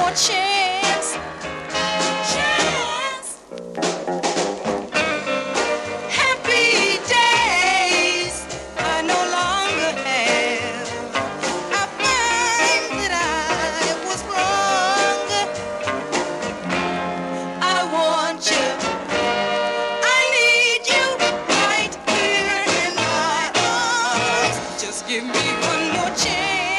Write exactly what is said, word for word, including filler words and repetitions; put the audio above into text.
more chance. Chance. Happy days I no longer have. I find that I was wrong. I want you. I need you right here in my arms. Just give me one more chance.